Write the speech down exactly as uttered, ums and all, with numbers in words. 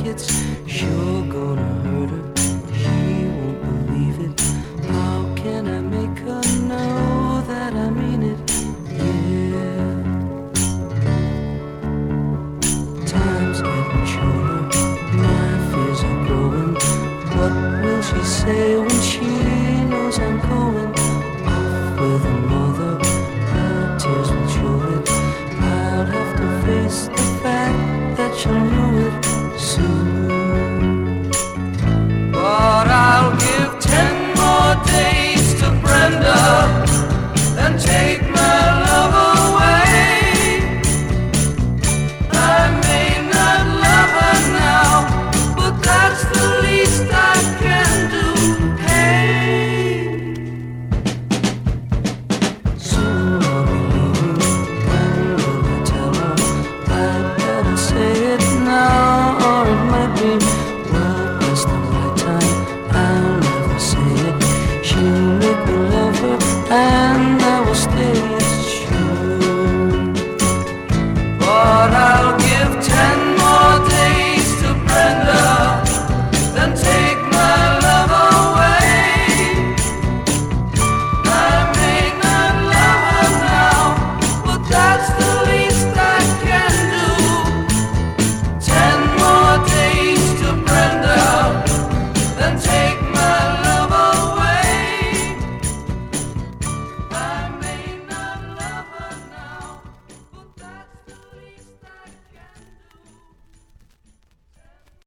it's sure gonna hurt her. She won't believe it. How can I make her know that I mean it? Yeah. Time's getting shorter, my fears are growing. What will she say when she knows I'm going off with another? Her tears will show it. I'll have to face the fact that she'll know it soon. But I'll give ten more days to Brenda and take my love away. I may not love her now, but that's the least I can do. Hey, soon I'll be leaving. When will I tell her? I'd better say it now, or it might be